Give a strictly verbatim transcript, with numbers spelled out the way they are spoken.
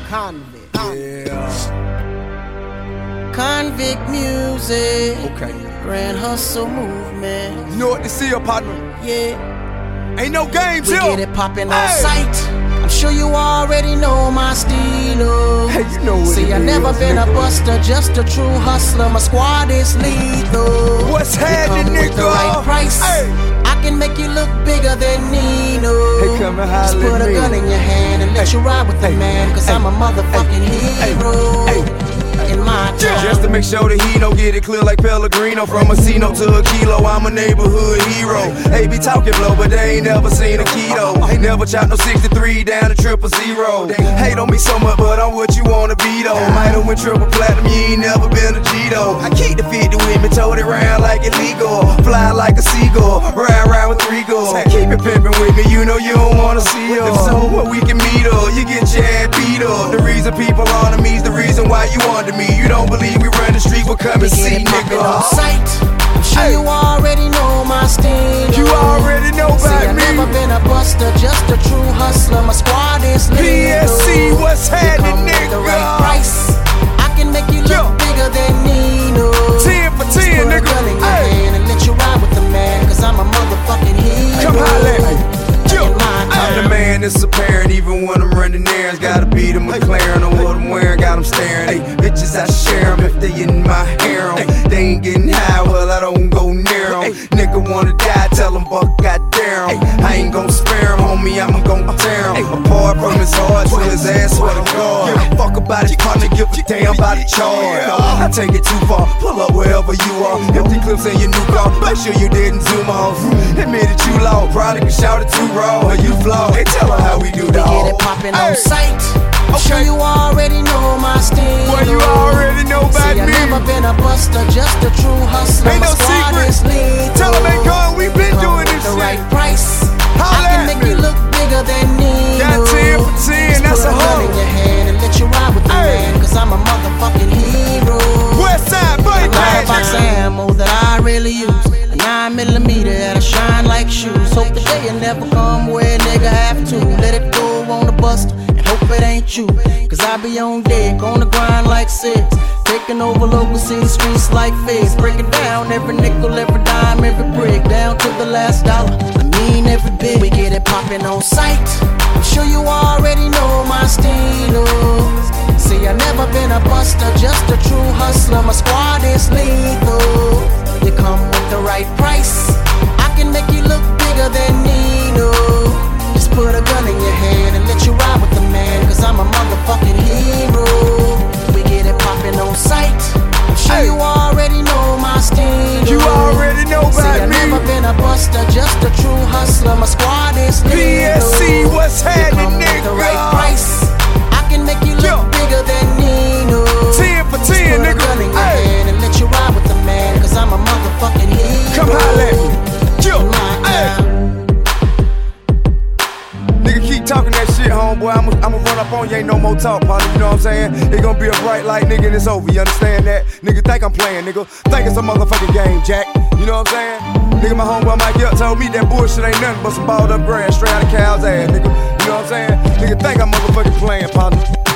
Convict. Yeah. Convict music. Okay. Grand hustle movement. You know what to see, your partner? Yeah. Ain't no games We here. get it poppin' on Hey. sight. I'm sure you already know my stilo. Hey, you know what See, it I is, never been a nigga. buster, just a true hustler. My squad is lethal. What's You happening, come with the nigga? right price. Hey. I can make you look bigger than Nino. Hey, come and Just holler put at a me. gun in your hand and let Hey. you ride with the Hey. man. Cause Hey. I'm a motherfucking Hey. hero. Hey. In my town. Just to make sure that he don't get it clear like Pellegrino. From a Cino to a kilo, I'm a neighborhood hero. They be talking blow, but they ain't never seen a keto. Never chopped no sixty-three down to triple zero. Hate on me so much, but I'm what you wanna be though. Might have went triple platinum, you ain't never been a G though. I keep the fifty with me, tote it round like illegal. Fly like a seagull, ride around with three goals. Keep it pimpin' with me, you know you don't wanna see her. If so, what we can meet up, you get your ass beat up. The reason people honor me's the reason why you under me. You don't believe we run the street, well come and see, Poppin' on nigga. sight. I'm sure Hey. you already know my style. You already know See, I about me. never been a buster, just a true hustler. My squad is lethal. P S C, what's You happening, come with the right nigga? price. I can make you look Yo. bigger than Nino. ten for Just ten, put a nigga. gun in your Hey. hand and let you ride with the man. Cause I'm a motherfucking hero. Come holla at me. Yo. In my I'm the town. man that's apparent, even when I'm running errands. Gotta beat a McLaren on what I'm wearing, got them staring. Hey, bitches, I share them if they in my harem. They ain't getting high, well, I don't go near them. Nigga wanna die, tell them, buck, goddamn. I ain't gon' spare him, homie, I'm gon' tear him. Apart from his heart to his ass, swear to God. Give a fuck about his partner, give a damn about the charge. I take it too far, pull up wherever you are. Empty clips in your new car, make sure you didn't zoom off. Admit that you low, probably can shout it too raw. Or you flow, they tell her how we do, We dog. get it poppin' Hey. on sight. I'm sure Okay. you already know my style. Well, you already know about See, I me. never been a buster, just a true hustler. Ain't My no squad secret. is lethal. Tell 'em ain't gone, we been Come doing with this the shit. right price. Holla I can at make me. you look bigger than Nino. Got ten for ten, Just that's put a gun hoe. in your hand and let you ride with the Hey. man. Cause I'm a motherfucking hero. West side, buddy, A live box man. ammo that I really use. A nine millimeter that'll shine like shoes. Hope the day will never come where a nigga have to let it go on the buster and hope it ain't you. Cause I be on deck, on the grind like six. Taking over local city streets like figs. Breaking down every nickel, every dime, every brick. Down to the last dollar, I mean every bit. We get it poppin' on sight. I'm sure you already know my style. See, I never been a buster, just a true hustler. My squad is lethal. You come with the right price. I can make you look bigger than Nino. Just put a gun in your hand and let you ride with the man. Cause I'm a motherfucking hero. We get it poppin' on sight. I'm sure Hey. you already know my style. You already know See, I about never me. been a buster, just a true hustler. My squad is lethal. P S C, what's You happening, come with the right nigga? price. I can make you look Yo. bigger than Nino. ten for Just ten, put a nigga. gun in your Hey. hand and let you ride with the man. Cause I'm a motherfucking hero. Come holla at me. Yo, In my hey. town. Nigga, keep talking that shit, homeboy. I'ma I'ma run up on you, ain't no more talk, partner. You know what I'm saying? It's gonna be a bright light, nigga, and it's over. You understand that? Nigga, think I'm playing, nigga. Think it's a motherfucking game, Jack. You know what I'm saying? Nigga, my homeboy Mike Yup told me that bullshit ain't nothing but some balled up grass straight out of cow's ass, nigga. You know what I'm saying? Nigga, think I'm motherfucking playing, partner.